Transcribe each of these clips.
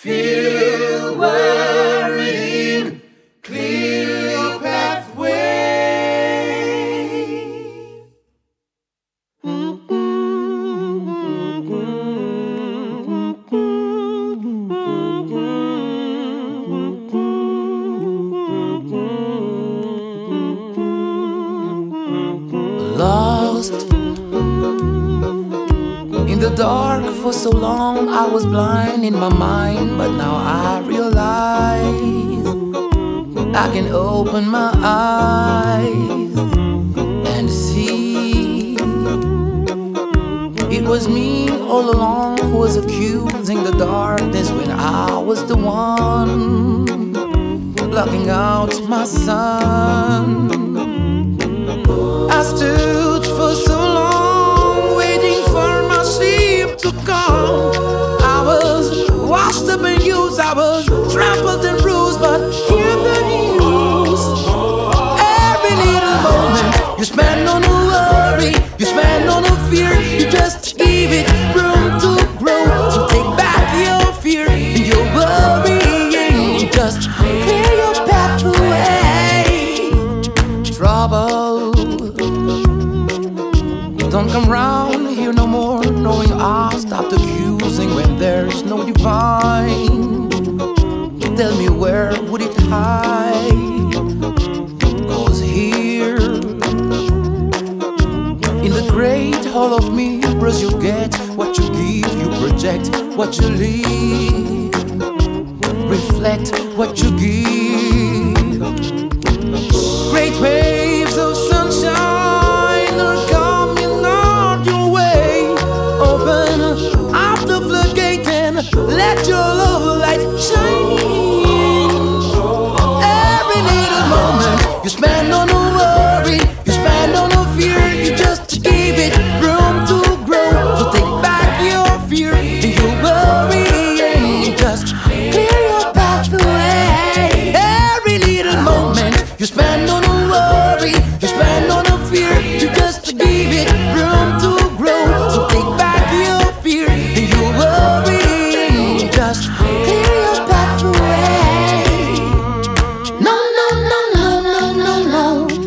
Feel worrying, clear your pathway. Lost in the dark for so long, I was blind in my mind, but now I realize I can open my eyes and see it was me all along who was accusing the darkness when I was the one blocking out my sun. I stood for so long waiting for my sleep to come. I was washed up and used, I was trampled and bruised, but hear the news. Every little moment you spend on a worry, you spend on a fear, you just give it room to grow. So take back your fear and your worrying, just clear your path away. Trouble don't come round here no more, knowing I'll stop accusing when there's no divine. Tell me, where would it hide? 'Cause here in the great hall of mirrors, you get what you give, you project what you leave, reflect what you give. Great waves of sunshine are coming on your way. Open up the floodgate and let your love light shine in. Every little moment you spend on a worry, you spend on a fear, you just give it room to grow. So take back your fear and your worry, just clear your pathway. Every little moment you spend on a worry, you spend on a fear, you just give it room to grow. So take back your fear and your worry, just clear your pathway. No, no, no, no, no, no, no.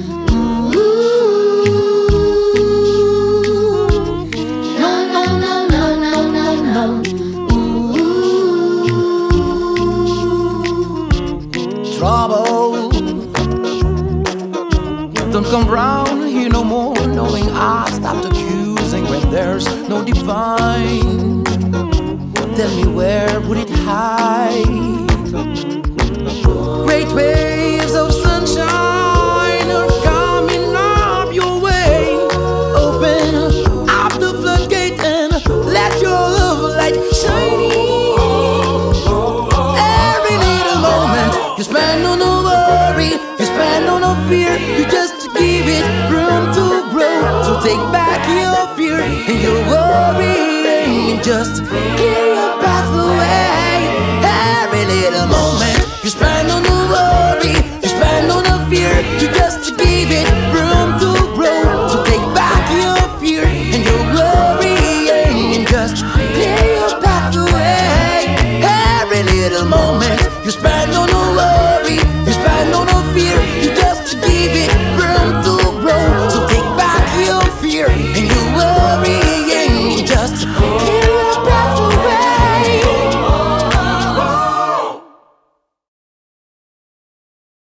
Ooh. No, no, no, no, no, no, no. Ooh. Trouble don't come round here no more, knowing I stopped accusing when there's no divine. Tell me, where would it hide? Great waves of sunshine are coming up your way. Open up the floodgate and let your love light shine in. Every little moment you spend on a worry, you spend on a fear, you just give it room to grow. So take back your fear and your worry, just clear your path away. Every little moment you spend on a worry, you spend on a fear, you just give it room to grow. So take back your fear and your worry, just clear your path away. Every little moment you spend on a